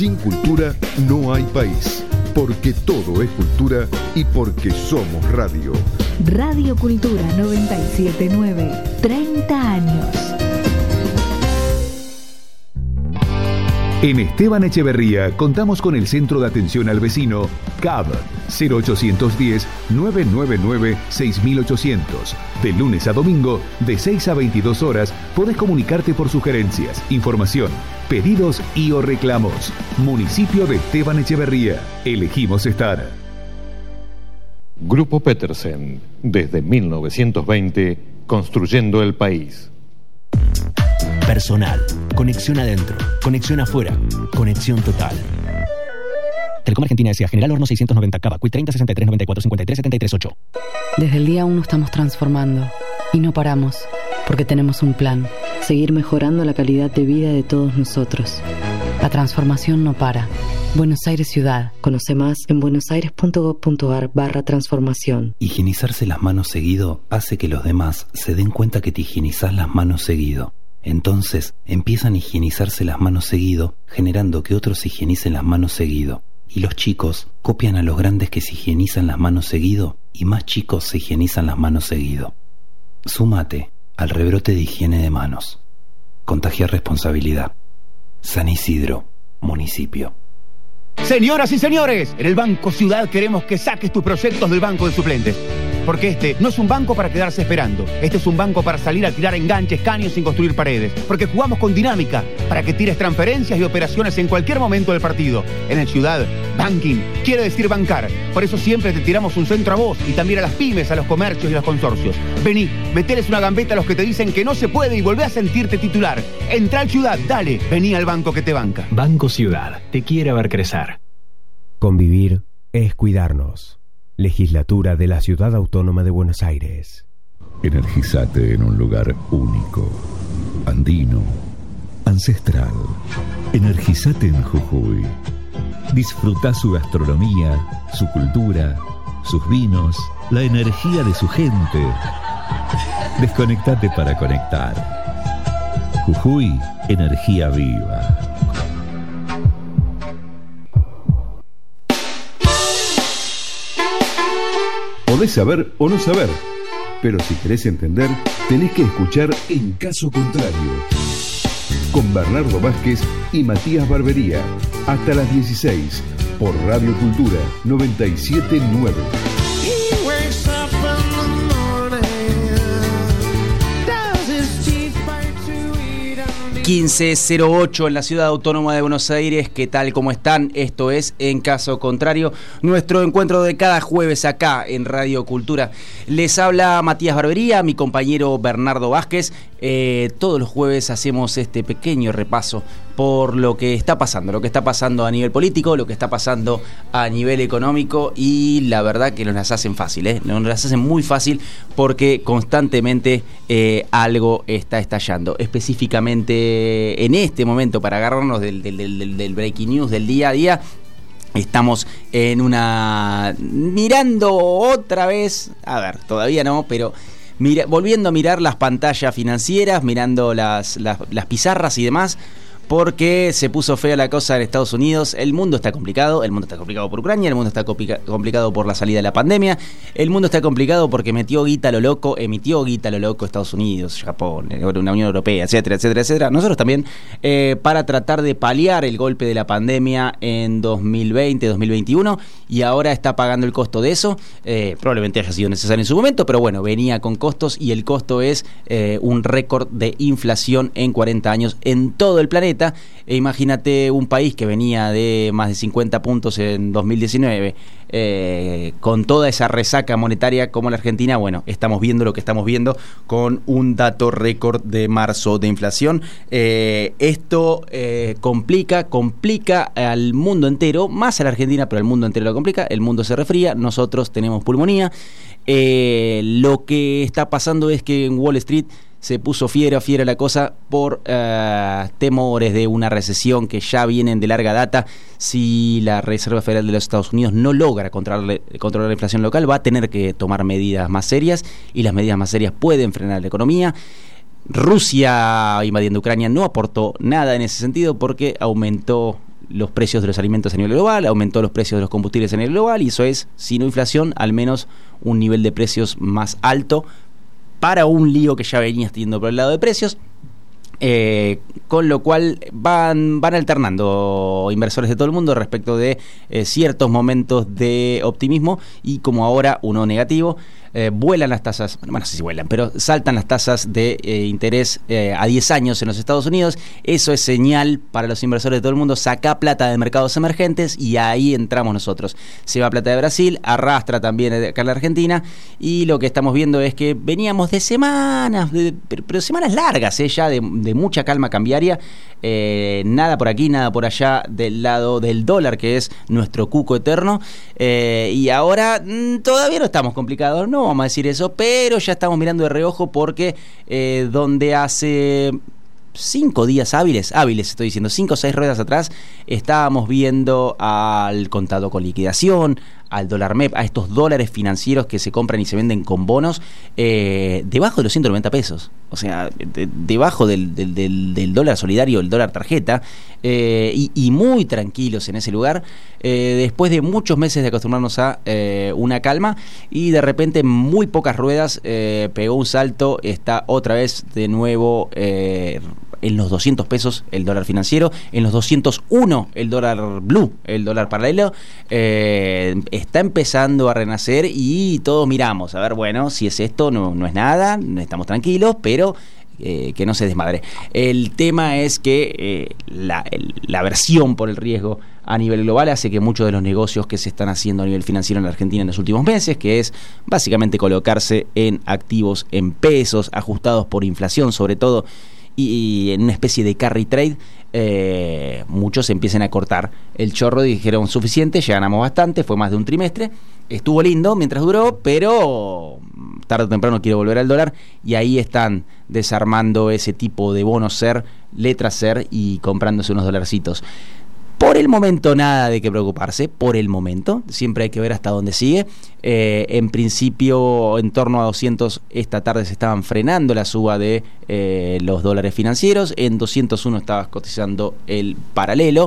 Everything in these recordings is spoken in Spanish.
Sin cultura no hay país. Porque todo es cultura y porque somos radio. Radio Cultura 979. 30 años. En Esteban Echeverría contamos con el Centro de Atención al Vecino CAB 0810-999-6800. De lunes a domingo, de 6 a 22 horas, podés comunicarte por sugerencias, información, pedidos y o reclamos. Municipio de Esteban Echeverría. Elegimos estar. Grupo Petersen, desde 1920, construyendo el país. Personal, conexión adentro, conexión afuera, conexión total. Telecom Argentina S.A. General Horno 690 Cava, Cuit 30 63 94 53 73 8. Desde el día 1 estamos transformando y no paramos porque tenemos un plan: seguir mejorando la calidad de vida de todos nosotros. La transformación no para. Buenos Aires Ciudad. Conoce más en buenosaires.gov.ar/transformación. Higienizarse las manos seguido hace que los demás se den cuenta que te higienizás las manos seguido. Entonces empiezan a higienizarse las manos seguido, generando que otros se higienicen las manos seguido. Y los chicos copian a los grandes que se higienizan las manos seguido, y más chicos se higienizan las manos seguido. Súmate al rebrote de higiene de manos. Contagia responsabilidad. San Isidro, municipio. Señoras y señores, en el Banco Ciudad queremos que saques tus proyectos del banco de suplentes. Porque este no es un banco para quedarse esperando. Este es un banco para salir a tirar enganches, caños sin construir paredes. Porque jugamos con dinámica, para que tires transferencias y operaciones en cualquier momento del partido. En el Ciudad, banking quiere decir bancar. Por eso siempre te tiramos un centro a vos y también a las pymes, a los comercios y a los consorcios. Vení, meteles una gambeta a los que te dicen que no se puede y volvé a sentirte titular. Entra al Ciudad, dale, vení al banco que te banca. Banco Ciudad, te quiere ver crecer. Convivir es cuidarnos. Legislatura de la Ciudad Autónoma de Buenos Aires. Energizate en un lugar único, andino, ancestral. Energizate en Jujuy. Disfrutá su gastronomía, su cultura, sus vinos, la energía de su gente. Desconectate para conectar. Jujuy, energía viva. Podés saber o no saber, pero si querés entender, tenés que escuchar En Caso Contrario, con Bernardo Vázquez y Matías Barbería, hasta las 16, por Radio Cultura 979. 15:08 en la Ciudad Autónoma de Buenos Aires. ¿Qué tal? ¿Cómo están? Esto es En Caso Contrario, nuestro encuentro de cada jueves acá en Radio Cultura. Les habla Matías Barbería, mi compañero Bernardo Vázquez. Todos los jueves hacemos este pequeño repaso por lo que está pasando a nivel político, lo que está pasando a nivel económico, y la verdad que nos las hacen fácil, nos las hacen muy fácil porque constantemente algo está estallando. Específicamente en este momento, para agarrarnos del breaking news del día a día, estamos en mirando otra vez, todavía no, pero volviendo a mirar las pantallas financieras, mirando las pizarras y demás, porque se puso fea la cosa en Estados Unidos. El mundo está complicado por Ucrania, el mundo está complicado por la salida de la pandemia, el mundo está complicado porque emitió guita a lo loco Estados Unidos, Japón, una Unión Europea, etcétera, etcétera, etcétera. Nosotros también, para tratar de paliar el golpe de la pandemia en 2020, 2021, y ahora está pagando el costo de eso. Probablemente haya sido necesario en su momento, pero bueno, venía con costos, y el costo es un récord de inflación en 40 años en todo el planeta. E imagínate un país que venía de más de 50 puntos en 2019, con toda esa resaca monetaria como la Argentina. Bueno, estamos viendo lo que estamos viendo con un dato récord de marzo de inflación. Esto complica al mundo entero, más a la Argentina, pero al mundo entero lo complica. El mundo se resfría, nosotros tenemos pulmonía. Lo que está pasando es que en Wall Street se puso fiera la cosa por temores de una recesión que ya vienen de larga data. Si la Reserva Federal de los Estados Unidos no logra controlar la inflación local, va a tener que tomar medidas más serias, y las medidas más serias pueden frenar la economía. Rusia invadiendo Ucrania no aportó nada en ese sentido porque aumentó los precios de los alimentos a nivel global, aumentó los precios de los combustibles a nivel global, y eso es, si no inflación, al menos un nivel de precios más alto para un lío que ya venía teniendo por el lado de precios. Con lo cual van alternando inversores de todo el mundo respecto de ciertos momentos de optimismo, y como ahora uno negativo. Vuelan las tasas, bueno, no sé si vuelan, pero saltan las tasas de interés a 10 años en los Estados Unidos. Eso es señal para los inversores de todo el mundo: saca plata de mercados emergentes, y ahí entramos nosotros. Se va plata de Brasil, arrastra también acá en la Argentina, y lo que estamos viendo es que veníamos de semanas, pero semanas largas, ya de mucha calma cambiaria. Nada por aquí, nada por allá del lado del dólar, que es nuestro cuco eterno, y ahora todavía no estamos complicados, no vamos a decir eso, pero ya estamos mirando de reojo, porque donde hace 5 días hábiles, estoy diciendo 5 o 6 ruedas atrás, estábamos viendo al contado con liquidación, al dólar MEP, a estos dólares financieros que se compran y se venden con bonos, debajo de los 190 pesos. O sea, debajo del dólar solidario, el dólar tarjeta, y muy tranquilos en ese lugar, después de muchos meses de acostumbrarnos a una calma, y de repente en muy pocas ruedas pegó un salto, está otra vez de nuevo en los 200 pesos el dólar financiero, en los 201 el dólar blue, el dólar paralelo. Está empezando a renacer, y todos miramos, a ver, bueno, si es esto, no es nada, estamos tranquilos, pero que no se desmadre. El tema es que la aversión por el riesgo a nivel global hace que muchos de los negocios que se están haciendo a nivel financiero en la Argentina en los últimos meses, que es básicamente colocarse en activos en pesos, ajustados por inflación sobre todo, y en una especie de carry trade, muchos empiezan a cortar el chorro, y dijeron suficiente, ya ganamos bastante, fue más de un trimestre, estuvo lindo mientras duró, pero tarde o temprano quiero volver al dólar, y ahí están desarmando ese tipo de bonos SER, letras SER, y comprándose unos dolarcitos. Por el momento nada de qué preocuparse, por el momento, siempre hay que ver hasta dónde sigue. En principio, en torno a 200, esta tarde se estaban frenando la suba de los dólares financieros, en 201 estaba cotizando el paralelo.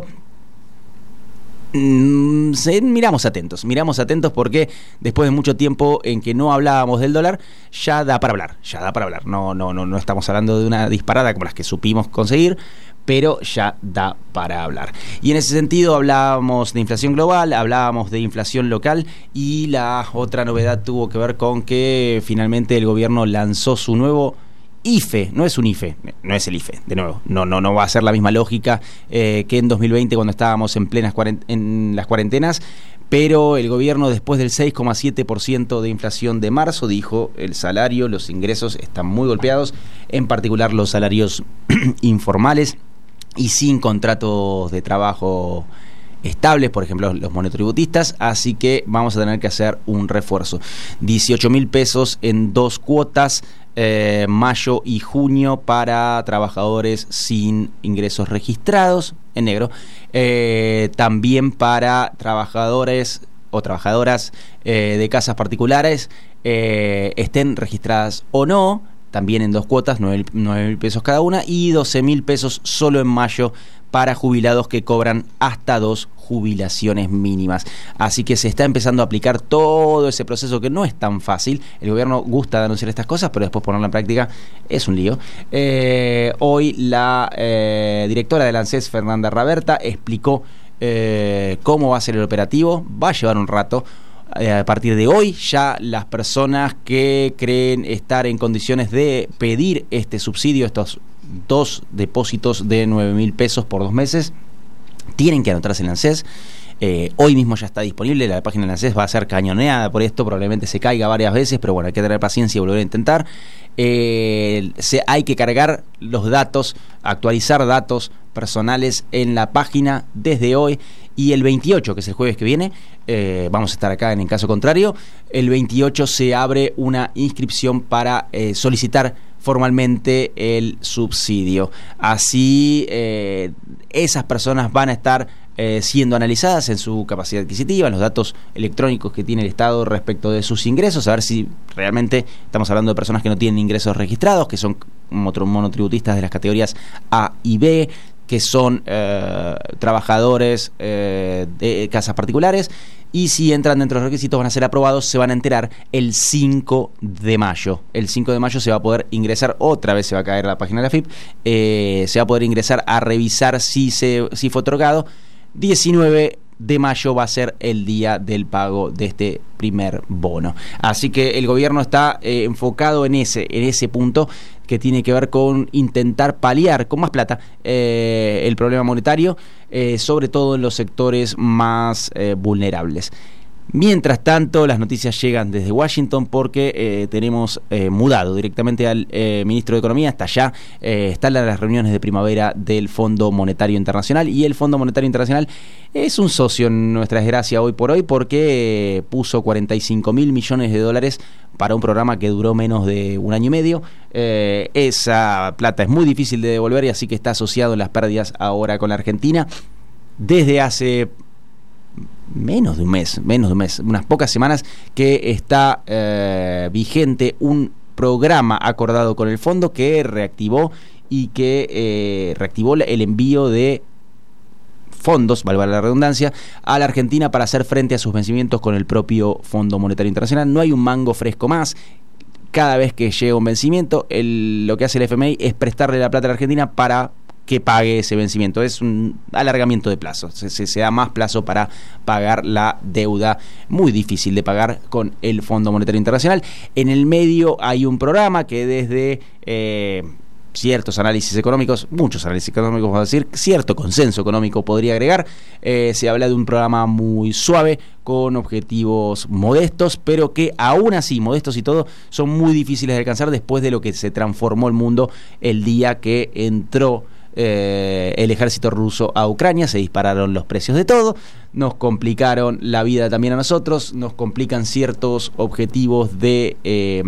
Miramos atentos porque después de mucho tiempo en que no hablábamos del dólar, ya da para hablar. No estamos hablando de una disparada como las que supimos conseguir, pero ya da para hablar. Y en ese sentido hablábamos de inflación global, hablábamos de inflación local, y la otra novedad tuvo que ver con que finalmente el gobierno lanzó su nuevo IFE. No es un IFE, no es el IFE, de nuevo, no va a ser la misma lógica que en 2020 cuando estábamos en plenas en las cuarentenas, pero el gobierno, después del 6,7% de inflación de marzo, dijo: el salario, los ingresos están muy golpeados, en particular los salarios informales y sin contratos de trabajo estables, por ejemplo los monotributistas, así que vamos a tener que hacer un refuerzo. 18.000 pesos en 2 cuotas, mayo y junio, para trabajadores sin ingresos registrados, en negro, también para trabajadores o trabajadoras de casas particulares, estén registradas o no, también en 2 cuotas, 9.000 pesos cada una, y 12.000 pesos solo en mayo para jubilados que cobran hasta 2 jubilaciones mínimas. Así que se está empezando a aplicar todo ese proceso, que no es tan fácil. El gobierno gusta de anunciar estas cosas, pero después ponerla en práctica es un lío. Hoy la directora del ANSES, Fernanda Raberta, explicó cómo va a ser el operativo. Va a llevar un rato. A partir de hoy, ya las personas que creen estar en condiciones de pedir este subsidio, estos 2 depósitos de 9.000 pesos por 2 meses, tienen que anotarse en el ANSES. Hoy mismo ya está disponible, la página del ANSES va a ser cañoneada por esto, probablemente se caiga varias veces, pero bueno, hay que tener paciencia y volver a intentar. Hay que cargar los datos, actualizar datos personales en la página desde hoy, y el 28, que es el jueves que viene, vamos a estar acá en caso contrario, el 28 se abre una inscripción para solicitar formalmente el subsidio. Así esas personas van a estar siendo analizadas en su capacidad adquisitiva, en los datos electrónicos que tiene el Estado respecto de sus ingresos, a ver si realmente estamos hablando de personas que no tienen ingresos registrados, que son monotributistas de las categorías A y B, que son trabajadores de casas particulares, y si entran dentro de los requisitos van a ser aprobados, se van a enterar el 5 de mayo. El 5 de mayo se va a poder ingresar, otra vez se va a caer la página de la FIP, se va a poder ingresar a revisar si fue otorgado. 19 de mayo va a ser el día del pago de este primer bono. Así que el gobierno está enfocado en ese punto, que tiene que ver con intentar paliar con más plata el problema monetario, sobre todo en los sectores más vulnerables. Mientras tanto, las noticias llegan desde Washington porque tenemos mudado directamente al ministro de Economía. Hasta allá están las reuniones de primavera del Fondo Monetario Internacional, y el Fondo Monetario Internacional es un socio en nuestra desgracia hoy por hoy, porque puso 45.000 millones de dólares para un programa que duró menos de un año y medio. Esa plata es muy difícil de devolver, y así que está asociado en las pérdidas ahora con la Argentina. Desde hace menos de un mes, unas pocas semanas, que está vigente un programa acordado con el fondo que reactivó el envío de fondos, valga la redundancia, a la Argentina para hacer frente a sus vencimientos con el propio Fondo Monetario Internacional. No hay un mango fresco más. Cada vez que llega un vencimiento, lo que hace el FMI es prestarle la plata a la Argentina para que pague ese vencimiento. Es un alargamiento de plazo, se da más plazo para pagar la deuda muy difícil de pagar con el Fondo Monetario Internacional. En el medio hay un programa que desde ciertos análisis económicos, muchos análisis económicos, vamos a decir, cierto consenso económico podría agregar, se habla de un programa muy suave, con objetivos modestos, pero que aún así, modestos y todo, son muy difíciles de alcanzar después de lo que se transformó el mundo el día que entró el ejército ruso a Ucrania. Se dispararon los precios de todo, nos complicaron la vida también a nosotros, nos complican ciertos objetivos de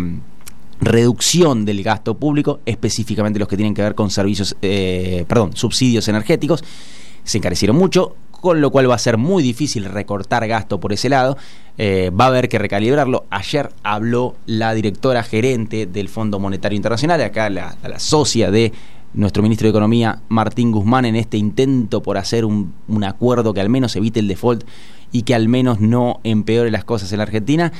reducción del gasto público, específicamente los que tienen que ver con subsidios energéticos. Se encarecieron mucho, con lo cual va a ser muy difícil recortar gasto por ese lado. Va a haber que recalibrarlo. Ayer habló la directora gerente del Fondo Monetario Internacional, acá la socia de nuestro ministro de Economía, Martín Guzmán, en este intento por hacer un acuerdo que al menos evite el default y que al menos no empeore las cosas en la Argentina,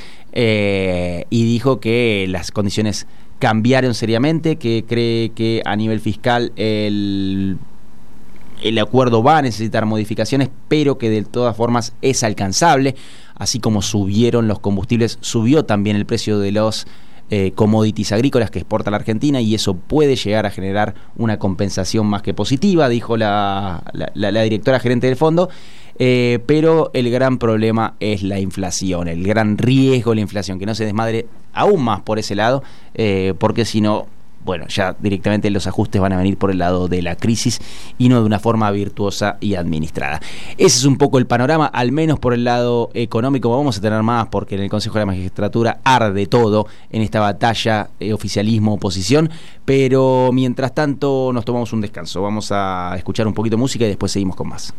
y dijo que las condiciones cambiaron seriamente, que cree que a nivel fiscal el acuerdo va a necesitar modificaciones, pero que de todas formas es alcanzable. Así como subieron los combustibles, subió también el precio de los commodities agrícolas que exporta la Argentina, y eso puede llegar a generar una compensación más que positiva, dijo la directora gerente del fondo. Pero el gran problema es la inflación, el gran riesgo de la inflación, que no se desmadre aún más por ese lado, porque si no, bueno, ya directamente los ajustes van a venir por el lado de la crisis y no de una forma virtuosa y administrada. Ese es un poco el panorama, al menos por el lado económico. Vamos a tener más, porque en el Consejo de la Magistratura arde todo en esta batalla oficialismo-oposición, pero mientras tanto nos tomamos un descanso. Vamos a escuchar un poquito de música y después seguimos con más.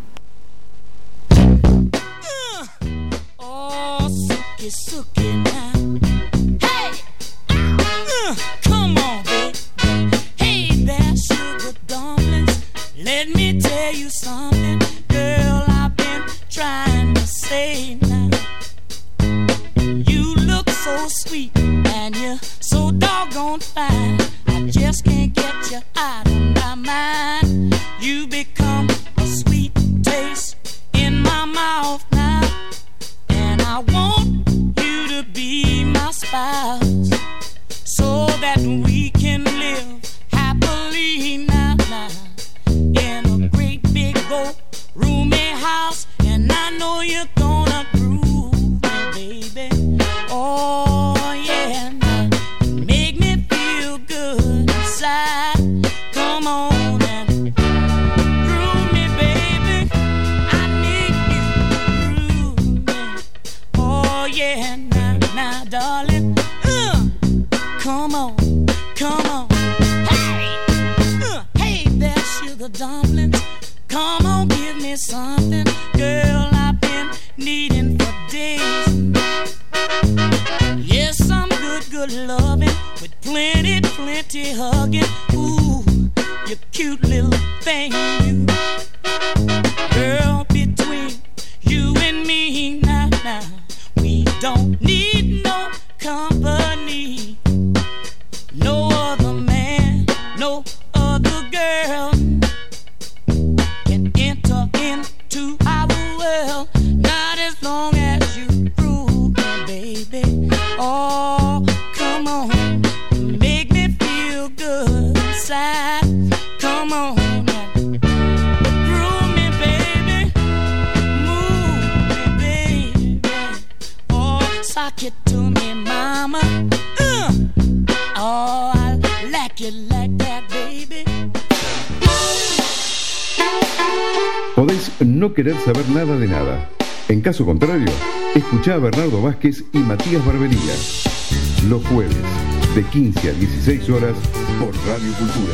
Suki now. Hey, come on, baby. Hey there, sugar dumplings. Let me tell you something, girl. I've been trying to say now. You look so sweet and you're so doggone fine. I just can't get you out of my mind. You become a sweet taste in my mouth now, and I want to be my spouse, so that we can live happily now, in a great big old roomy house. And I know you're gonna groove me, baby. Oh yeah, now make me feel good inside. Come on and groove me, baby. I need you to groove me. Oh yeah. Now, darling, come on, hey there, sugar dumplings, come on, give me something, girl, I've been needing for days. Yes, some good loving, with plenty hugging. Ooh, you cute little thing, you. podés no querer saber nada de nada. En caso contrario, escuchá a Bernardo Vázquez y Matías Barbería los jueves de 15 a 16 horas por Radio Cultura.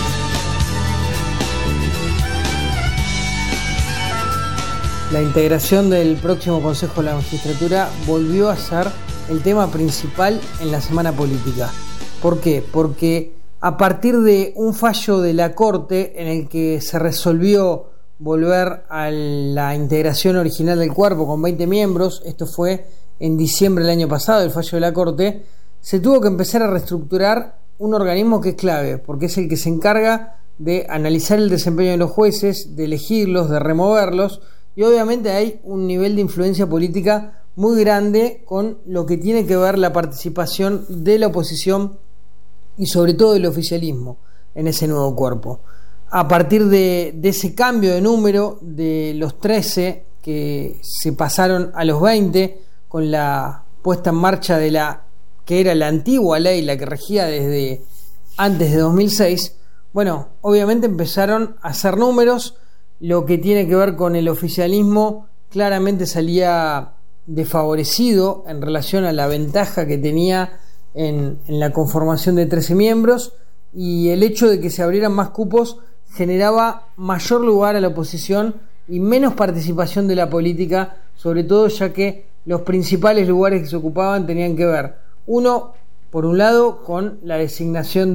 La integración del próximo Consejo de la Magistratura volvió a ser el tema principal en la semana política. ¿Por qué? Porque a partir de un fallo de la Corte en el que se resolvió volver a la integración original del cuerpo con 20 miembros, esto fue en diciembre del año pasado, el fallo de la Corte, se tuvo que empezar a reestructurar un organismo que es clave, porque es el que se encarga de analizar el desempeño de los jueces, de elegirlos, de removerlos, y obviamente hay un nivel de influencia política muy grande con lo que tiene que ver la participación de la oposición y sobre todo del oficialismo en ese nuevo cuerpo. A partir de ese cambio de número de los 13 que se pasaron a los 20 con la puesta en marcha de la que era la antigua ley, la que regía desde antes de 2006, bueno, obviamente empezaron a hacer números. Lo que tiene que ver con el oficialismo claramente salía desfavorecido en relación a la ventaja que tenía en la conformación de 13 miembros, y el hecho de que se abrieran más cupos generaba mayor lugar a la oposición y menos participación de la política, sobre todo ya que los principales lugares que se ocupaban tenían que ver, uno, por un lado, con la designación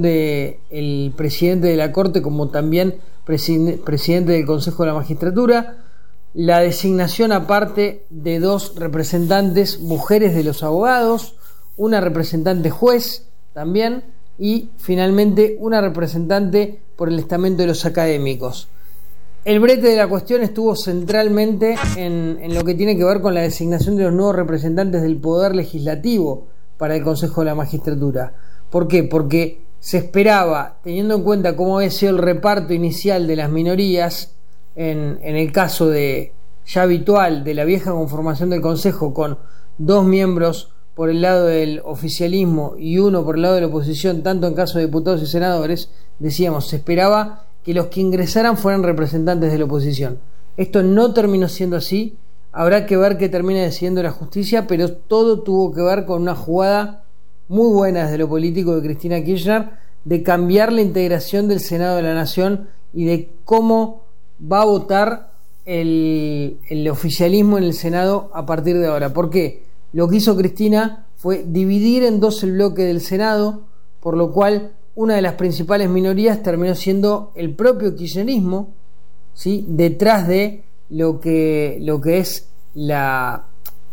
del presidente de la Corte como también presidente del Consejo de la Magistratura, la designación aparte de 2 representantes mujeres de los abogados, una representante juez también, y finalmente una representante por el estamento de los académicos. El brete de la cuestión estuvo centralmente en lo que tiene que ver con la designación de los nuevos representantes del Poder Legislativo para el Consejo de la Magistratura. ¿Por qué? Porque se esperaba, teniendo en cuenta cómo había sido el reparto inicial de las minorías, en el caso de ya habitual de la vieja conformación del Consejo, con 2 miembros por el lado del oficialismo y 1 por el lado de la oposición, tanto en caso de diputados y senadores, decíamos, se esperaba que los que ingresaran fueran representantes de la oposición. Esto no terminó siendo así, habrá que ver qué termina decidiendo la justicia, pero todo tuvo que ver con una jugada muy buena desde lo político de Cristina Kirchner, de cambiar la integración del Senado de la Nación y de cómo va a votar el oficialismo en el Senado a partir de ahora. ¿Por qué? Lo que hizo Cristina fue dividir en 2 el bloque del Senado, por lo cual una de las principales minorías terminó siendo el propio kirchnerismo, ¿sí?, detrás de lo que es la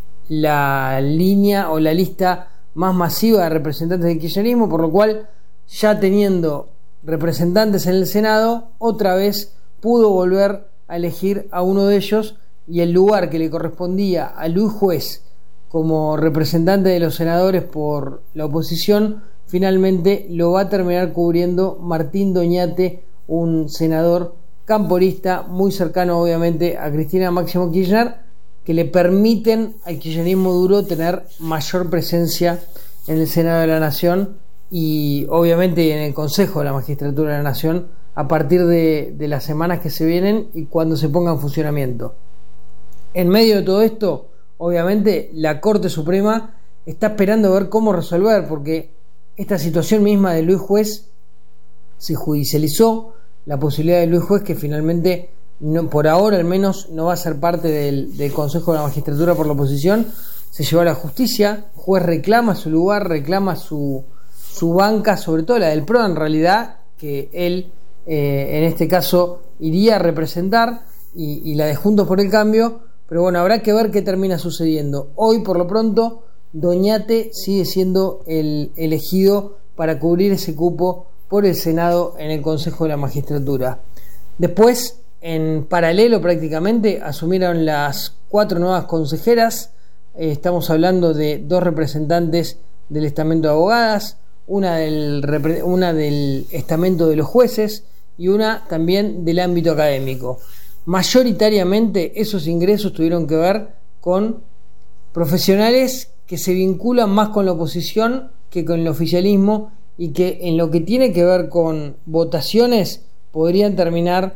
línea o la lista más masiva de representantes del kirchnerismo, por lo cual, ya teniendo representantes en el Senado, otra vez pudo volver a elegir a uno de ellos, y el lugar que le correspondía a Luis Juez como representante de los senadores por la oposición, finalmente lo va a terminar cubriendo Martín Doñate, un senador camporista muy cercano obviamente a Cristina Máximo Kirchner, que le permiten al kirchnerismo duro tener mayor presencia en el Senado de la Nación y obviamente en el Consejo de la Magistratura de la Nación a partir de las semanas que se vienen y cuando se ponga en funcionamiento. En medio de todo esto, obviamente la Corte Suprema está esperando a ver cómo resolver, porque esta situación misma de Luis Juez se judicializó, la posibilidad de Luis Juez que finalmente, no, por ahora al menos, no va a ser parte del Consejo de la Magistratura por la oposición, se llevó a la justicia. Juez reclama su lugar, reclama su banca, sobre todo la del PRO en realidad, que él en este caso iría a representar, y la de Juntos por el Cambio, pero bueno, habrá que ver qué termina sucediendo. Hoy por lo pronto Doñate sigue siendo el elegido para cubrir ese cupo por el Senado en el Consejo de la Magistratura. Después, en paralelo prácticamente, asumieron las 4 nuevas consejeras. Estamos hablando de 2 representantes del estamento de abogadas, una del estamento de los jueces y una también del ámbito académico. Mayoritariamente esos ingresos tuvieron que ver con profesionales que se vinculan más con la oposición que con el oficialismo, y que en lo que tiene que ver con votaciones podrían terminar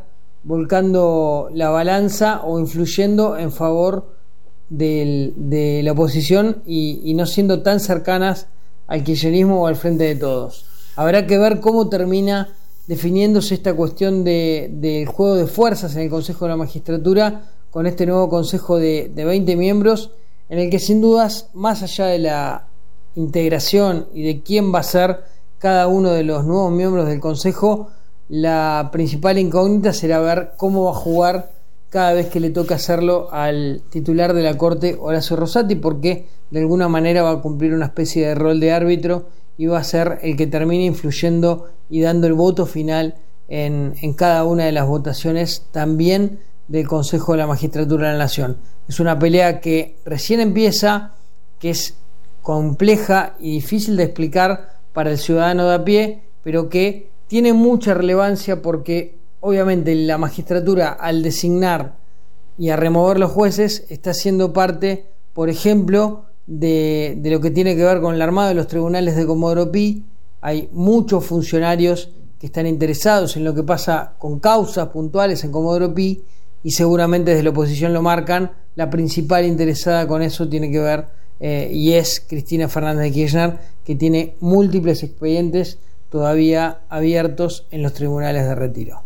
volcando la balanza o influyendo en favor de la oposición y no siendo tan cercanas al kirchnerismo o al Frente de Todos. Habrá que ver cómo termina definiéndose esta cuestión del juego de fuerzas en el Consejo de la Magistratura con este nuevo Consejo de 20 miembros, en el que sin dudas, más allá de la integración y de quién va a ser cada uno de los nuevos miembros del Consejo, la principal incógnita será ver cómo va a jugar cada vez que le toca hacerlo al titular de la Corte, Horacio Rosati, porque de alguna manera va a cumplir una especie de rol de árbitro y va a ser el que termine influyendo y dando el voto final en cada una de las votaciones también del Consejo de la Magistratura de la Nación. Es una pelea que recién empieza, que es compleja y difícil de explicar para el ciudadano de a pie, pero que tiene mucha relevancia porque obviamente la magistratura, al designar y a remover los jueces, está siendo parte, por ejemplo, de lo que tiene que ver con el armado de los tribunales de Comodoro Pi. Hay muchos funcionarios que están interesados en lo que pasa con causas puntuales en Comodoro Pi y seguramente desde la oposición lo marcan. La principal interesada con eso tiene que ver y es Cristina Fernández de Kirchner, que tiene múltiples expedientes todavía abiertos en los tribunales de retiro.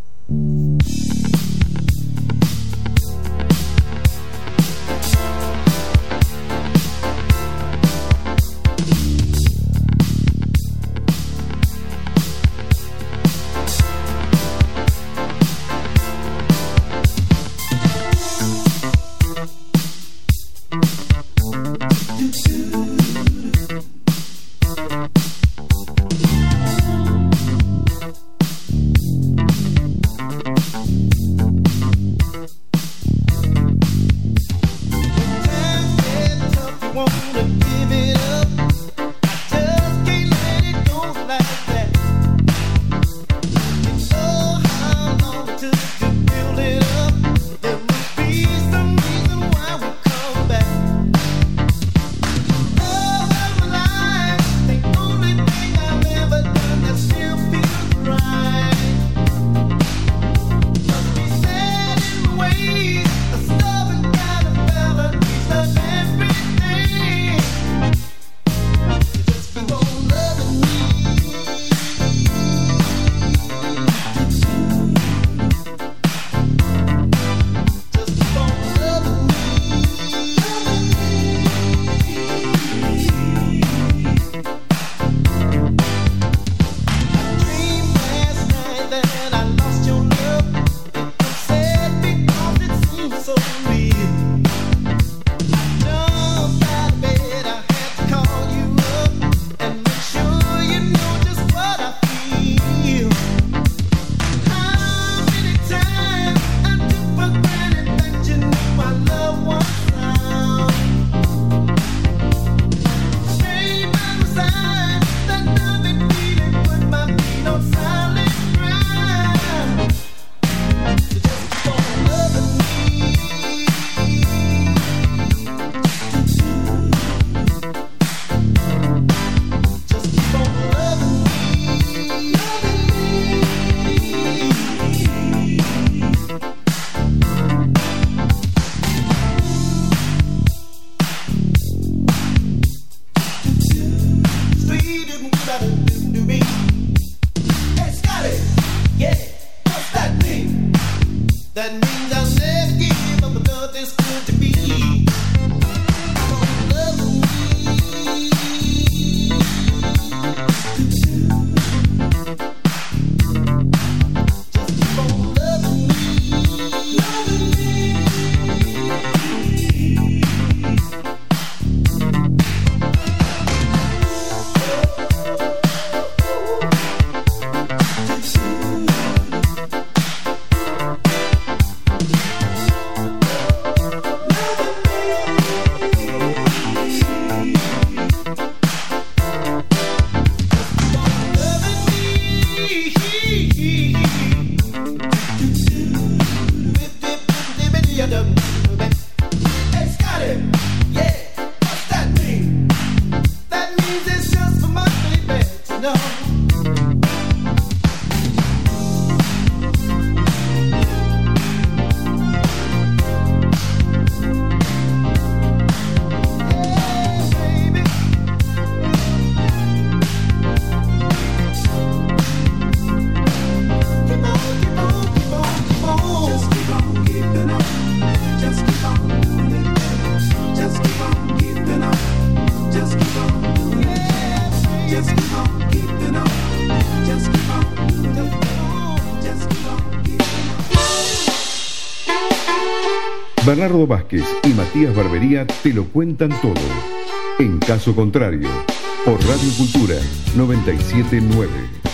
Bernardo Vázquez y Matías Barbería te lo cuentan todo. En caso contrario, por Radio Cultura 979.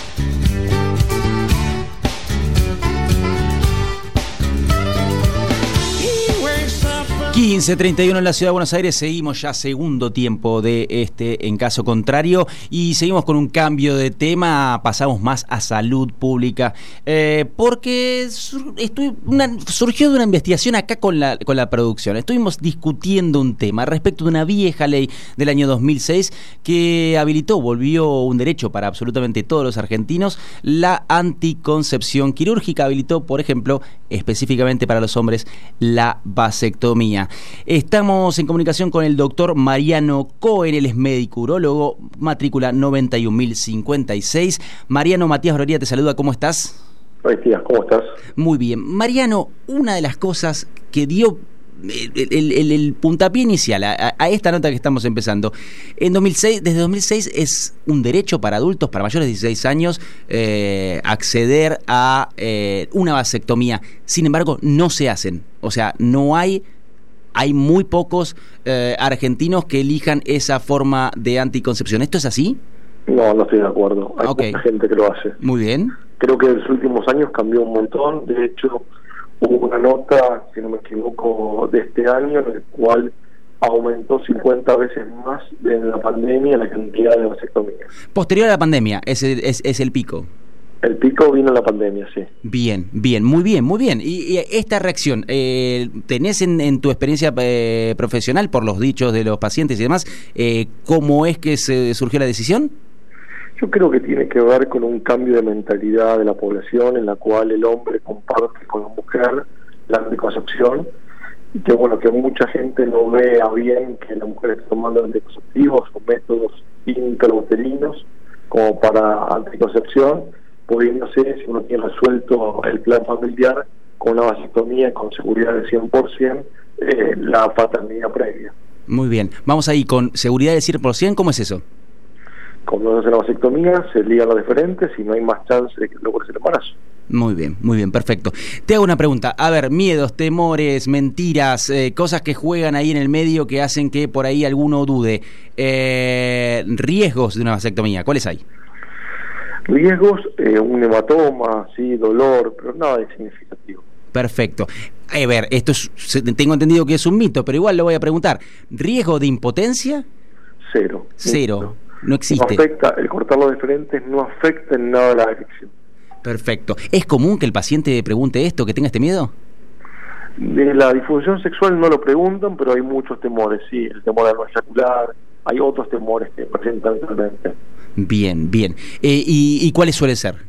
15:31 en la Ciudad de Buenos Aires. Seguimos ya segundo tiempo de En Caso Contrario y seguimos con un cambio de tema. Pasamos más a salud pública porque surgió de una investigación acá con la producción. Estuvimos discutiendo un tema respecto de una vieja ley del año 2006 que volvió un derecho para absolutamente todos los argentinos, la anticoncepción quirúrgica. Habilitó, por ejemplo, específicamente para los hombres, la vasectomía. Estamos en comunicación con el doctor Mariano Cohen, él es médico urólogo, matrícula 91.056. Mariano, Matías Barbería te saluda, ¿cómo estás? Buenos días, ¿cómo estás? Muy bien. Mariano, una de las cosas que dio el puntapié inicial a esta nota que estamos empezando, desde 2006 es un derecho para adultos, para mayores de 16 años, acceder a una vasectomía. Sin embargo, no se hacen. O sea, hay muy pocos argentinos que elijan esa forma de anticoncepción. ¿Esto es así? No estoy de acuerdo. Hay mucha gente que lo hace. Muy bien. Creo que en los últimos años cambió un montón. De hecho, hubo una nota, si no me equivoco, de este año, en el cual aumentó 50 veces más en la pandemia la cantidad de vasectomías. Posterior a la pandemia, es el pico. El pico vino en la pandemia, sí. Bien, muy bien. Y esta reacción, ¿tenés en tu experiencia profesional, por los dichos de los pacientes y demás, cómo es que se surgió la decisión? Yo creo que tiene que ver con un cambio de mentalidad de la población, en la cual el hombre comparte con la mujer la anticoncepción, y que que mucha gente no vea bien que la mujer esté tomando anticonceptivos o métodos intrauterinos como para anticoncepción, pudiéndose, si uno tiene resuelto el plan familiar, con una vasectomía con seguridad del 100%, la paternidad previa. Muy bien. Vamos ahí, con seguridad del 100%, ¿cómo es eso? Cuando se hace la vasectomía, se ligan los diferentes y no hay más chance de que logres el embarazo. Muy bien, perfecto. Te hago una pregunta. A ver, miedos, temores, mentiras, cosas que juegan ahí en el medio que hacen que por ahí alguno dude. Riesgos de una vasectomía, ¿cuáles hay? Riesgos, un hematoma, sí, dolor, pero nada de significativo. Perfecto. A ver, tengo entendido que es un mito, pero igual lo voy a preguntar. ¿Riesgo de impotencia? Cero. No existe. No afecta, el cortar los diferentes no afecta en nada la erección. Perfecto. ¿Es común que el paciente pregunte esto, que tenga este miedo? De la disfunción sexual no lo preguntan, pero hay muchos temores, sí. El temor a no eyacular, hay otros temores que presentan habitualmente. Bien. ¿Y cuáles suelen ser?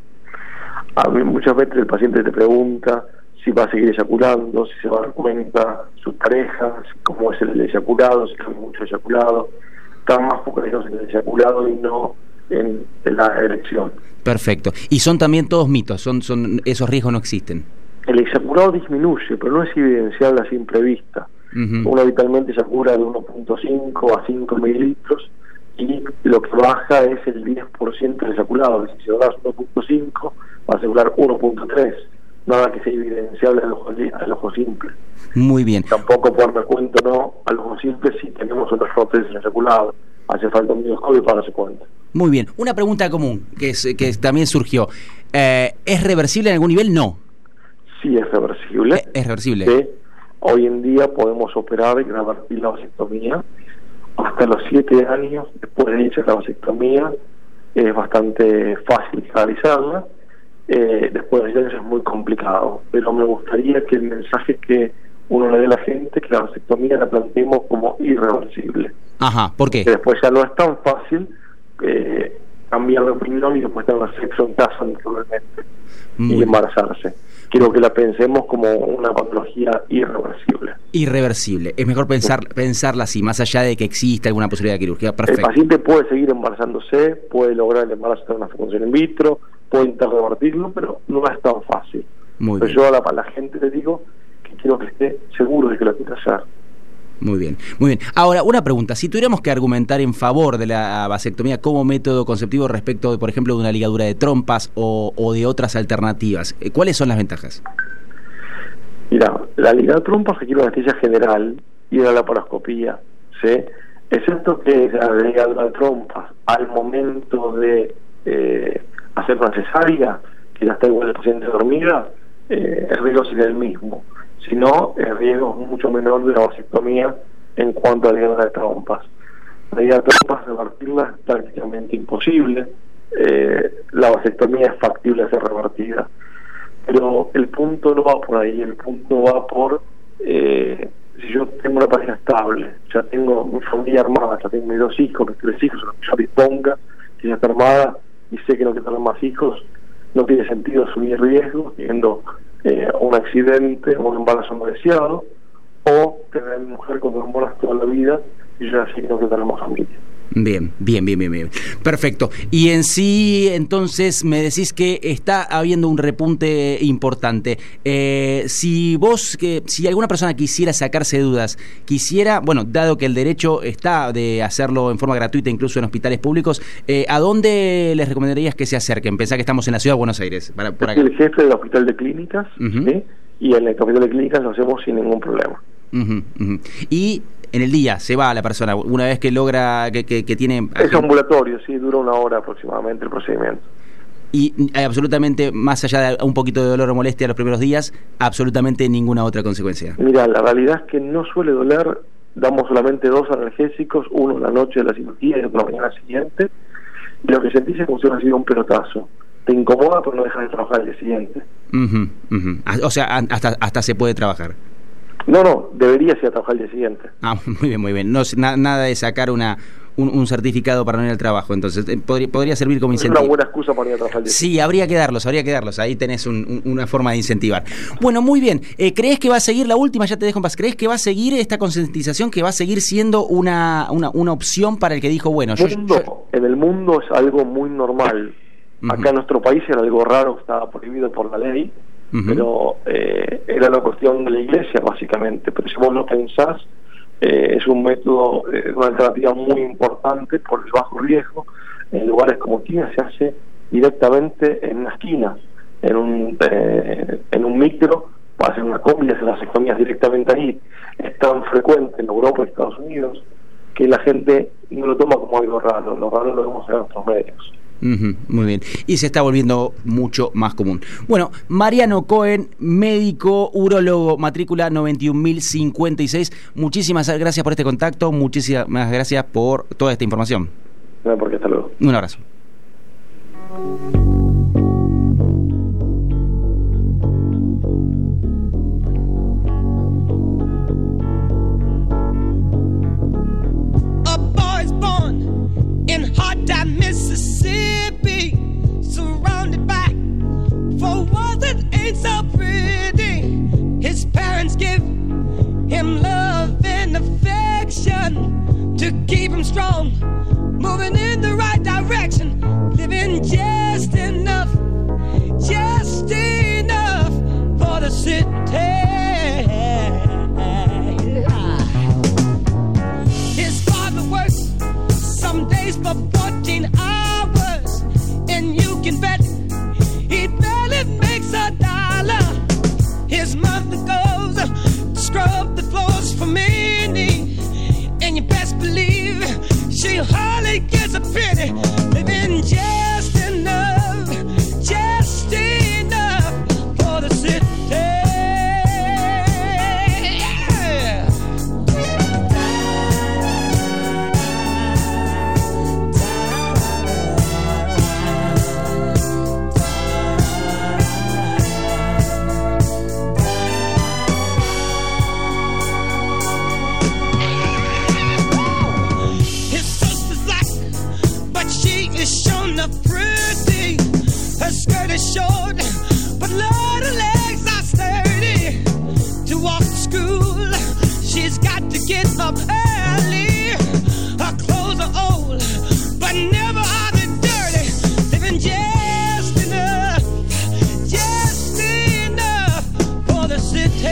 A mí muchas veces el paciente te pregunta si va a seguir eyaculando, si se va a dar cuenta su pareja, cómo es el eyaculado, si hay mucho eyaculado. Están más focalizados en el eyaculado y no en la erección. Perfecto. ¿Y son también todos mitos? ¿Son esos riesgos no existen? El eyaculado disminuye, pero no es evidenciable a simple vista. Uno habitualmente eyacula de 1.5 a 5 mililitros y lo que baja es el 10% del eyaculado. Si se das 1.5, va a eyacular 1.3. Nada que sea evidenciable al ojo simple. Muy bien. Tampoco por darme cuenta, al ojo simple, si tenemos unos rotes en el eyaculado. Hace falta un microscopio para darse cuenta. Muy bien. Una pregunta común que también surgió. ¿Es reversible en algún nivel? No. Sí, es reversible. Es reversible. Sí. Hoy en día podemos operar y revertir la vasectomía. Hasta los 7 años después de hecha la vasectomía es bastante fácil realizarla. Después de 10 años es muy complicado, pero me gustaría que el mensaje que uno le dé a la gente, que la vasectomía la planteemos como irreversible. Ajá, ¿por qué? Que después ya no es tan fácil cambiar de opinión y después tener sexo en casa naturalmente y embarazarse. Quiero que la pensemos como una patología irreversible. Irreversible. Es mejor pensarla así, más allá de que exista alguna posibilidad de quirúrgica. Perfecto. El paciente puede seguir embarazándose, puede lograr el embarazo de una fecundación in vitro, puede intentar revertirlo, pero no es tan fácil. Pero yo a la gente le digo que quiero que esté seguro de que lo quiere hacer. Muy bien. Ahora, una pregunta. Si tuviéramos que argumentar en favor de la vasectomía como método conceptivo respecto, por ejemplo, de una ligadura de trompas o de otras alternativas, ¿cuáles son las ventajas? Mira, la ligada de trompas requiere una anestesia general y una laparoscopía, ¿sí? Excepto que la ligadura de trompas al momento de hacer una cesárea, que ya está igual el paciente dormida, el riesgo sería el mismo. Si no, el riesgo es mucho menor de una vasectomía en cuanto a la ligadura de trompas. La ligadura de trompas, revertirla es prácticamente imposible. La vasectomía es factible de ser revertida. Pero el punto no va por ahí, el punto va por si yo tengo una pareja estable, ya tengo mi familia armada, ya tengo mis 2 hijos, mis 3 hijos, lo que yo disponga, si ya está armada y sé que no quiero tener más hijos, no tiene sentido asumir riesgos teniendo un accidente o un embarazo no deseado, o tener a mi mujer con hormonas toda la vida y yo ya sé que no quiero tener más familia. Bien. Perfecto. Y en sí, entonces, me decís que está habiendo un repunte importante. Si alguna persona quisiera sacarse dudas, dado que el derecho está de hacerlo en forma gratuita, incluso en hospitales públicos, ¿a dónde les recomendarías que se acerquen? Pensá que estamos en la ciudad de Buenos Aires. Por acá. El jefe del hospital de clínicas, ¿sí? Y en el hospital de clínicas lo hacemos sin ningún problema. Y en el día se va la persona, una vez que logra, que tiene... Es ambulatorio, sí, dura 1 hora aproximadamente el procedimiento. Y absolutamente, más allá de un poquito de dolor o molestia los primeros días, absolutamente ninguna otra consecuencia. Mira, la realidad es que no suele doler, damos solamente 2 analgésicos, uno en la noche de la cirugía y otro en la mañana siguiente, y lo que sentís es como si hubiera sido un pelotazo. Te incomoda, pero no dejas de trabajar el día siguiente. O sea, hasta se puede trabajar. No, deberías ir a trabajar el día siguiente. Muy bien. No, nada de sacar un certificado para no ir al trabajo, entonces podría servir como incentivo. Es una buena excusa para ir a trabajar el día siguiente. Sí, habría que darlos, ahí tenés una forma de incentivar. Bueno, muy bien. ¿Crees que va a seguir la última? Ya te dejo en paz. ¿Crees que va a seguir esta concientización, que va a seguir siendo una opción para el que dijo, bueno... En el mundo es algo muy normal. Acá en nuestro país era algo raro, estaba prohibido por la ley, pero era la cuestión de la iglesia básicamente. Pero si vos lo pensás, es un método, una alternativa muy importante por el bajo riesgo. En lugares como China se hace directamente en una esquina, en un micro, para hacer una combi y hacer las vasectomías directamente ahí. Es tan frecuente en Europa y Estados Unidos que la gente no lo toma como algo raro. Lo raro lo vemos en nuestros medios. Muy bien, y se está volviendo mucho más común. Bueno, Mariano Cohen, médico urólogo, matrícula 91.056. Muchísimas gracias por este contacto, muchísimas gracias por toda esta información. No, porque hasta luego. Un abrazo. Mississippi, surrounded by 4 walls that ain't so pretty. His parents give him love and affection to keep him strong, moving in the right direction, living just enough for the city. His father works some days for 14 hours, and you can bet he barely makes $1. His mother goes to scrub the floors for many, and you best believe she hardly gets a penny, living just enough for the city. Skirt is short, but Lord, her legs are sturdy. To walk to school, she's got to get up early. Her clothes are old, but never are they dirty. Living just enough for the city.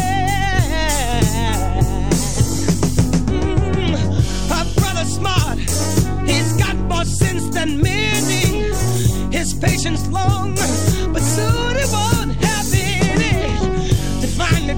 Her brother's smart, he's got more sense than many. His patience long, but soon he won't have any. To find me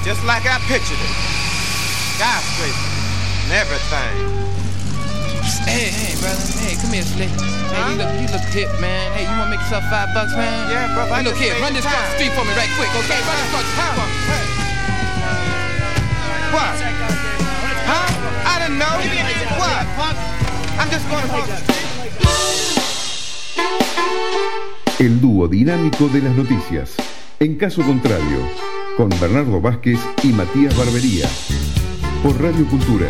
just like I pictured it. Skyscraper and everything. Hey, brother. Hey, come here, Slick. Hey, you look hip, man. Hey, you wanna make yourself $5, man? Yeah, brother. Hey, look here, run this across the street for me right quick, okay? Run this across the street for me. Hey. What? Huh? I didn't know. What? I'm just going across the street. El dúo dinámico de las noticias. En caso contrario, con Bernardo Vázquez y Matías Barbería. Por Radio Cultura.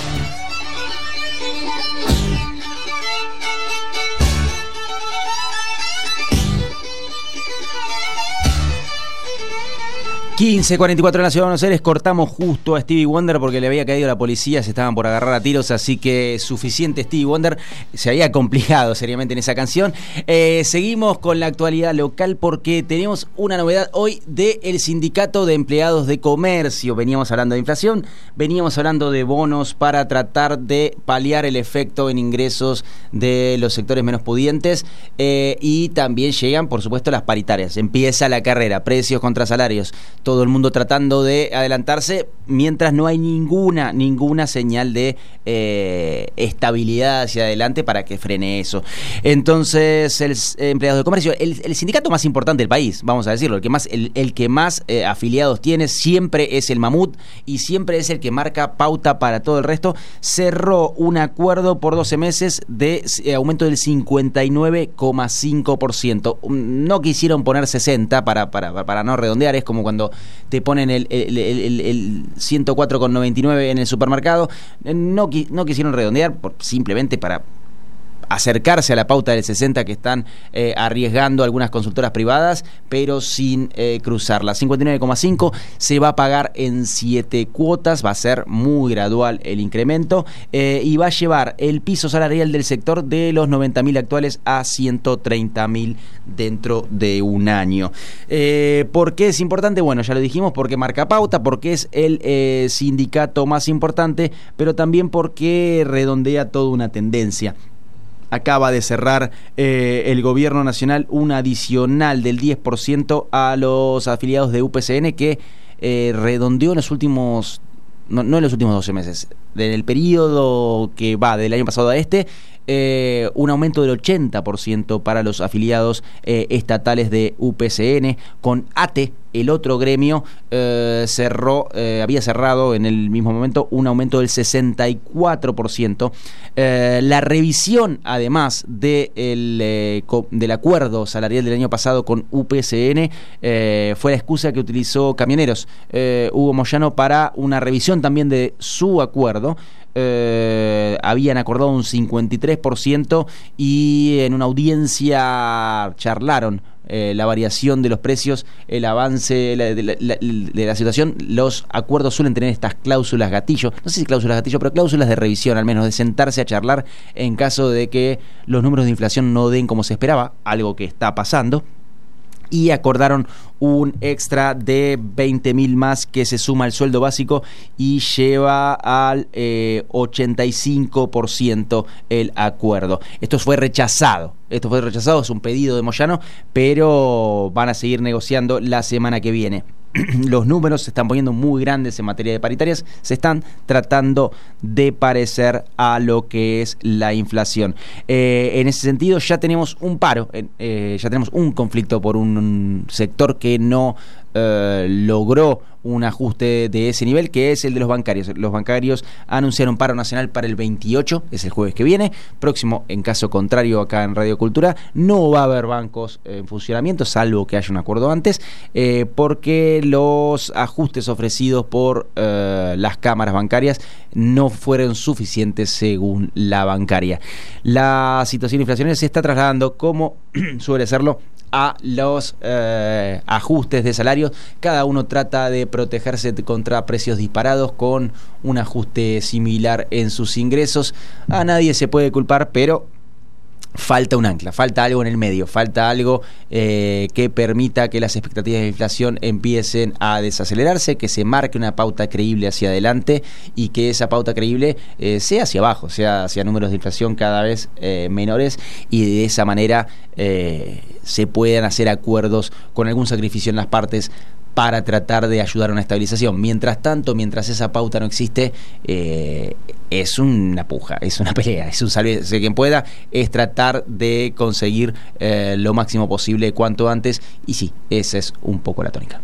...15:44 en la Ciudad de Buenos Aires... ...cortamos justo a Stevie Wonder... ...porque le había caído la policía... ...se estaban por agarrar a tiros... ...así que suficiente Stevie Wonder... ...se había complicado seriamente en esa canción... Seguimos con la actualidad local... ...porque tenemos una novedad hoy... ...del Sindicato de Empleados de Comercio... ...veníamos hablando de inflación... ...veníamos hablando de bonos... ...para tratar de paliar el efecto en ingresos... ...de los sectores menos pudientes... ...y también llegan, por supuesto, las paritarias... ...empieza la carrera... ...precios contra salarios... todo el mundo tratando de adelantarse, mientras no hay ninguna señal de estabilidad hacia adelante para que frene eso. Entonces, el empleado de comercio, el sindicato más importante del país, vamos a decirlo, el que más afiliados tiene, siempre es el Mamut y siempre es el que marca pauta para todo el resto, cerró un acuerdo por 12 meses de aumento del 59,5%. No quisieron poner 60 para no redondear, es como cuando te ponen el 104,99 en el supermercado. No quisieron redondear simplemente para acercarse a la pauta del 60 que están arriesgando algunas consultoras privadas, pero sin cruzarla. 59,5 se va a pagar en 7 cuotas, va a ser muy gradual el incremento y va a llevar el piso salarial del sector de los 90.000 actuales a 130.000 dentro de un año. ¿Por qué es importante? Bueno, ya lo dijimos, porque marca pauta, porque es el sindicato más importante, pero también porque redondea toda una tendencia. Acaba de cerrar el gobierno nacional un adicional del 10% a los afiliados de UPCN que redondeó en los últimos, no en los últimos 12 meses, en el periodo que va del año pasado a este, un aumento del 80% para los afiliados estatales de UPCN. Con ATE, el otro gremio, había cerrado en el mismo momento un aumento del 64%. La revisión, además del acuerdo salarial del año pasado con UPCN, fue la excusa que utilizó Camioneros, Hugo Moyano, para una revisión también de su acuerdo. Habían acordado un 53% y en una audiencia charlaron la variación de los precios, el avance de la situación. Los acuerdos suelen tener estas cláusulas gatillo, no sé si cláusulas gatillo, pero cláusulas de revisión, al menos de sentarse a charlar en caso de que los números de inflación no den como se esperaba, algo que está pasando. Y acordaron un extra de 20.000 más que se suma al sueldo básico y lleva al 85% el acuerdo. Esto fue rechazado, es un pedido de Moyano, pero van a seguir negociando la semana que viene. Los números se están poniendo muy grandes en materia de paritarias, se están tratando de parecer a lo que es la inflación. En ese sentido ya tenemos un paro, ya tenemos un conflicto por un sector que no logró un ajuste de ese nivel, que es el de los bancarios. Los bancarios anunciaron paro nacional para el 28, es el jueves que viene, próximo. En caso contrario, acá en Radio Cultura no va a haber bancos en funcionamiento, salvo que haya un acuerdo antes, porque los ajustes ofrecidos por las cámaras bancarias no fueron suficientes según la bancaria. La situación inflacionaria se está trasladando, como suele serlo, a los ajustes de salarios. Cada uno trata de protegerse contra precios disparados con un ajuste similar en sus ingresos. A nadie se puede culpar, pero falta un ancla, falta algo en el medio, falta algo que permita que las expectativas de inflación empiecen a desacelerarse, que se marque una pauta creíble hacia adelante y que esa pauta creíble sea hacia abajo, sea hacia números de inflación cada vez menores, y de esa manera se puedan hacer acuerdos con algún sacrificio en las partes para tratar de ayudar a una estabilización. Mientras tanto, mientras esa pauta no existe, es una puja, es una pelea, es un sálvese quien pueda, es tratar de conseguir lo máximo posible cuanto antes, y sí, esa es un poco la tónica.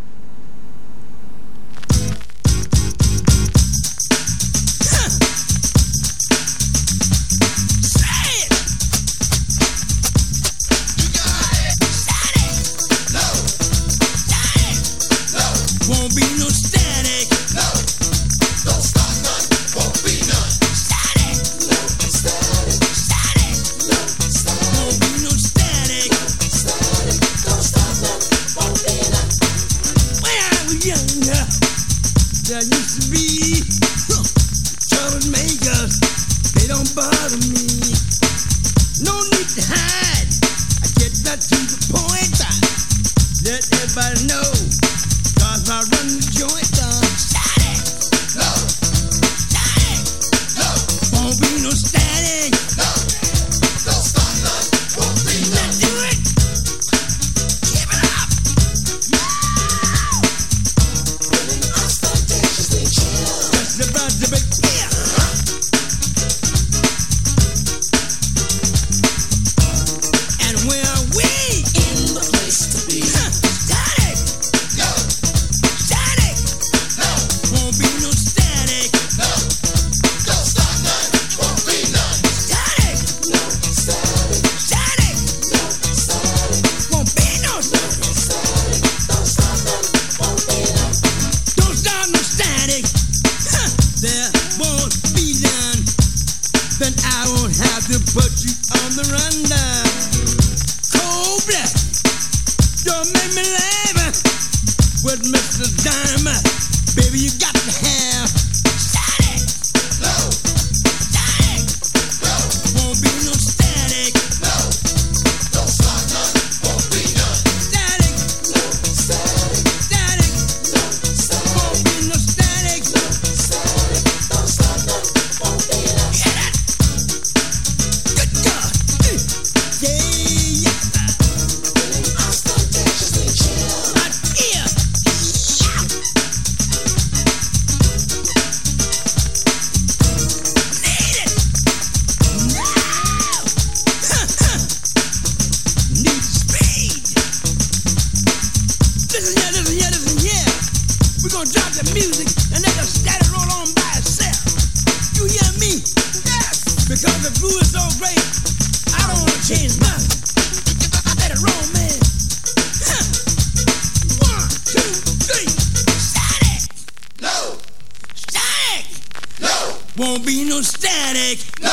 Won't be no static. No,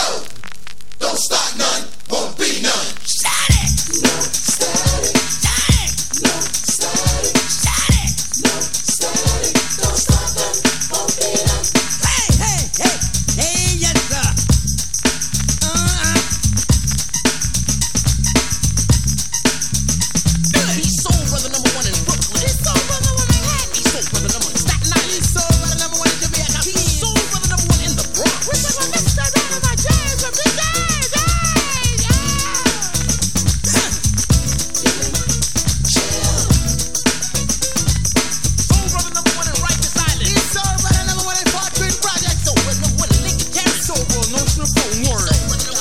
don't start none. Won't be none. Static. No static. Static. No static. Static. No static. Don't start none. Won't be none. Hey, hey, hey, hey, yes sir. He's soul brother number one in Brooklyn. He's soul brother number one in Manhattan. He's soul brother number one in Staten Island. He's soul brother number one in Jamaica. He's soul brother number one in the Bronx. We're talking about Mr. Dynamite Jazz of the Jazz. Soul brother number one in Rikers Island. He's soul brother number one in Park Street Project. Soul brother number one in Lincoln Terrace. Soul brother notion of phone word.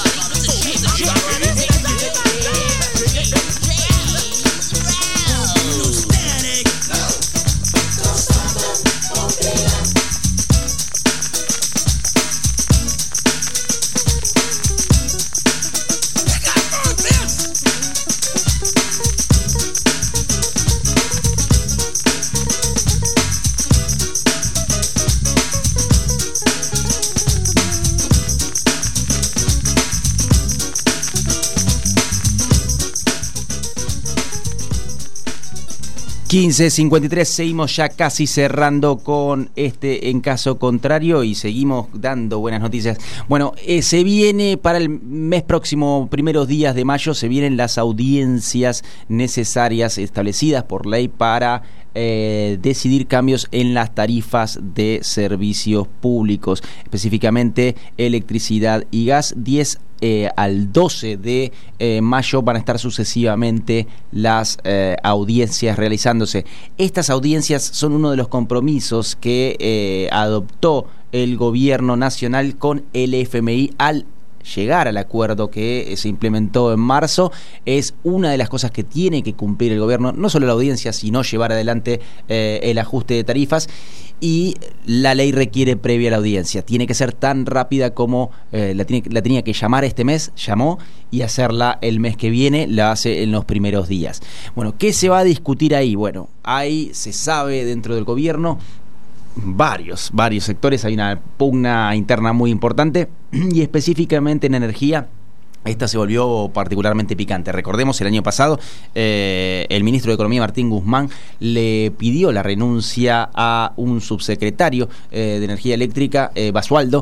...15:53, seguimos ya casi cerrando con este En Caso Contrario y seguimos dando buenas noticias. Bueno, se viene para el mes próximo, primeros días de mayo, se vienen las audiencias necesarias establecidas por ley para decidir cambios en las tarifas de servicios públicos, específicamente electricidad y gas. 10 al 12 de mayo van a estar sucesivamente las audiencias realizándose. Estas audiencias son uno de los compromisos que adoptó el gobierno nacional con el FMI al llegar al acuerdo que se implementó en marzo. Es una de las cosas que tiene que cumplir el gobierno, no solo la audiencia, sino llevar adelante el ajuste de tarifas, y la ley requiere previa a la audiencia. Tiene que ser tan rápida como la tenía que llamar este mes, llamó, y hacerla el mes que viene, la hace en los primeros días. Bueno, ¿qué se va a discutir ahí? Bueno, ahí se sabe dentro del gobierno varios sectores, hay una pugna interna muy importante, y específicamente en energía esta se volvió particularmente picante. Recordemos, el año pasado el ministro de Economía, Martín Guzmán, le pidió la renuncia a un subsecretario de Energía Eléctrica, Basualdo,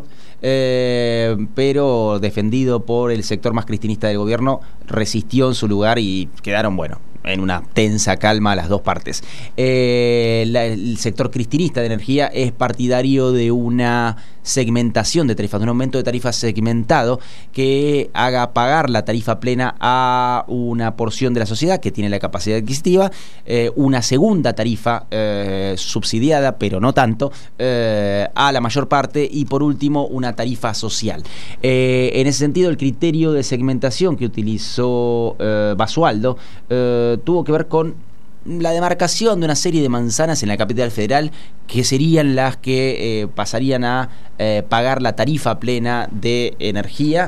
pero defendido por el sector más cristinista del gobierno, resistió en su lugar y quedaron, en una tensa calma las dos partes. El sector cristinista de energía es partidario de una segmentación de tarifas, de un aumento de tarifas segmentado que haga pagar la tarifa plena a una porción de la sociedad que tiene la capacidad adquisitiva, una segunda tarifa subsidiada, pero no tanto, a la mayor parte, y por último una tarifa social. En ese sentido, el criterio de segmentación que utilizó Basualdo tuvo que ver con la demarcación de una serie de manzanas en la capital federal que serían las que pasarían a pagar la tarifa plena de energía,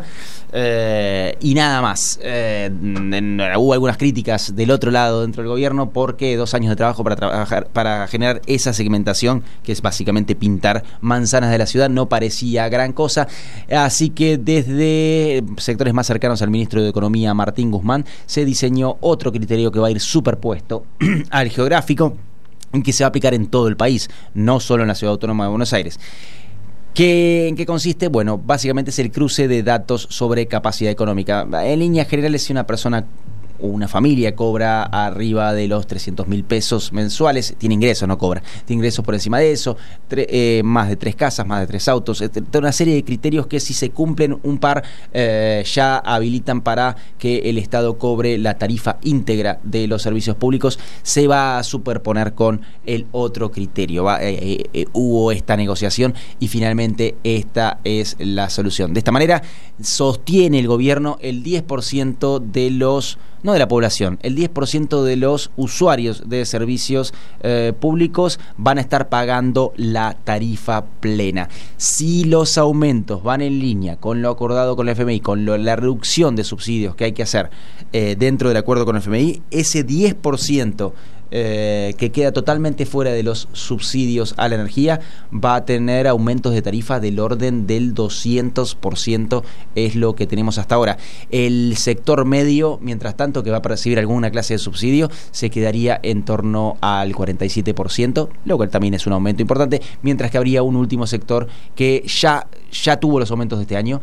y nada más. Hubo algunas críticas del otro lado dentro del gobierno porque 2 años de trabajo para generar esa segmentación, que es básicamente pintar manzanas de la ciudad, no parecía gran cosa. Así que desde sectores más cercanos al ministro de Economía, Martín Guzmán, se diseñó otro criterio que va a ir superpuesto al geográfico, que se va a aplicar en todo el país, no solo en la Ciudad Autónoma de Buenos Aires. ¿En qué consiste? Bueno, básicamente es el cruce de datos sobre capacidad económica. En líneas generales, si una persona o una familia cobra arriba de los 300.000 pesos mensuales, tiene ingresos, no cobra, tiene ingresos por encima de eso, más de 3 casas, más de 3 autos, una serie de criterios que, si se cumplen un par, ya habilitan para que el Estado cobre la tarifa íntegra de los servicios públicos. Se va a superponer con el otro criterio. Hubo esta negociación y finalmente esta es la solución. De esta manera sostiene el gobierno el 10% de los, no de la población, el 10% de los usuarios de servicios públicos van a estar pagando la tarifa plena. Si los aumentos van en línea con lo acordado con la FMI, con la reducción de subsidios que hay que hacer dentro del acuerdo con el FMI, ese 10% que queda totalmente fuera de los subsidios a la energía va a tener aumentos de tarifa del orden del 200%, es lo que tenemos hasta ahora. El sector medio, mientras tanto, que va a percibir alguna clase de subsidio, se quedaría en torno al 47%, lo cual también es un aumento importante, mientras que habría un último sector que ya tuvo los aumentos de este año,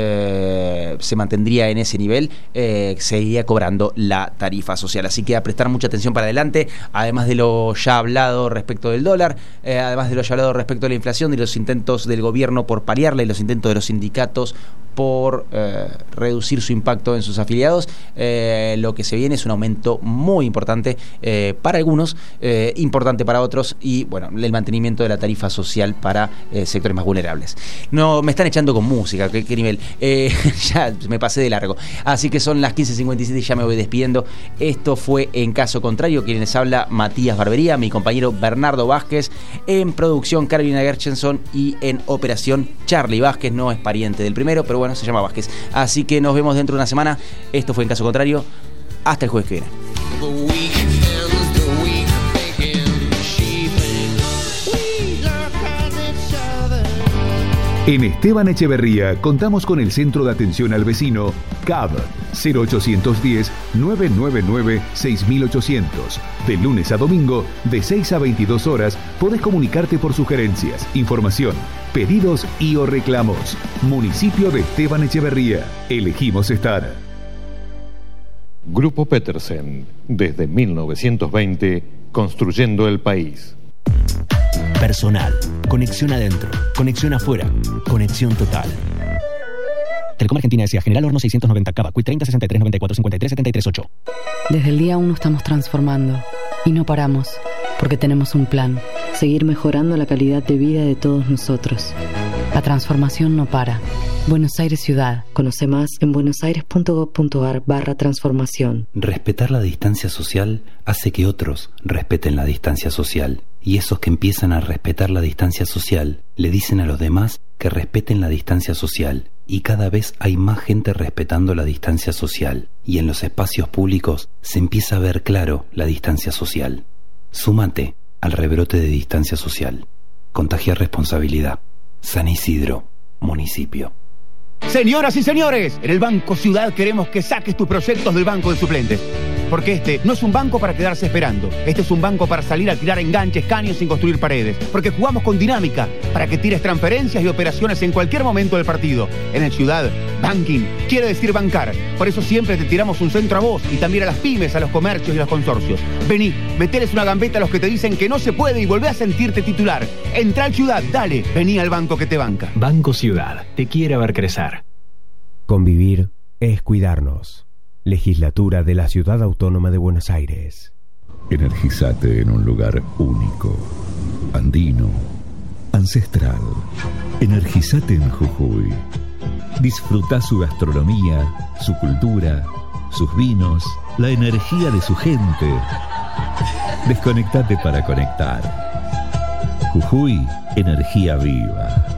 se mantendría en ese nivel, seguiría cobrando la tarifa social. Así que a prestar mucha atención para adelante, además de lo ya hablado respecto del dólar, además de lo ya hablado respecto de la inflación, de los intentos del gobierno por paliarla y los intentos de los sindicatos por reducir su impacto en sus afiliados. Lo que se viene es un aumento muy importante para algunos, importante para otros, y bueno, el mantenimiento de la tarifa social para sectores más vulnerables. No, me están echando con música, qué nivel. Ya me pasé de largo. Así que son las 15:57 y ya me voy despidiendo. Esto fue En Caso Contrario. Quienes habla, Matías Barbería, mi compañero Bernardo Vázquez, en producción Carolina Gershenson, y en operación Charlie Vázquez. No es pariente del primero, pero bueno, se llama Vázquez. Así que nos vemos dentro de una semana. Esto fue En Caso Contrario. Hasta el jueves que viene. En Esteban Echeverría contamos con el Centro de Atención al Vecino CAV 0810-999-6800. De lunes a domingo, de 6 a 22 horas, podés comunicarte por sugerencias, información, pedidos y o reclamos. Municipio de Esteban Echeverría. Elegimos estar. Grupo Petersen, desde 1920, construyendo el país. Personal, conexión adentro, conexión afuera, conexión total. Telecom Argentina S.A. General Horno 690 Cava, Quit 30 63 94 53 73 8. Desde el día 1 estamos transformando y no paramos, porque tenemos un plan, seguir mejorando la calidad de vida de todos nosotros. La transformación no para. Buenos Aires Ciudad. Conoce más en buenosaires.gov.ar/transformación. Respetar la distancia social hace que otros respeten la distancia social. Y esos que empiezan a respetar la distancia social le dicen a los demás que respeten la distancia social. Y cada vez hay más gente respetando la distancia social. Y en los espacios públicos se empieza a ver claro la distancia social. Súmate al rebrote de distancia social. Contagiar responsabilidad. San Isidro, municipio. Señoras y señores, en el Banco Ciudad queremos que saques tus proyectos del banco de suplentes. Porque este no es un banco para quedarse esperando. Este es un banco para salir a tirar enganches, caños sin construir paredes. Porque jugamos con dinámica, para que tires transferencias y operaciones en cualquier momento del partido. En el Ciudad, banking quiere decir bancar. Por eso siempre te tiramos un centro a vos y también a las pymes, a los comercios y los consorcios. Vení, meteles una gambeta a los que te dicen que no se puede y volvé a sentirte titular. Entra al Ciudad, dale, vení al banco que te banca. Banco Ciudad, te quiere ver crecer. Convivir es cuidarnos. Legislatura de la Ciudad Autónoma de Buenos Aires. Energizate en un lugar único, andino, ancestral. Energizate en Jujuy. Disfruta su gastronomía, su cultura, sus vinos, la energía de su gente. Desconectate para conectar. Jujuy, energía viva.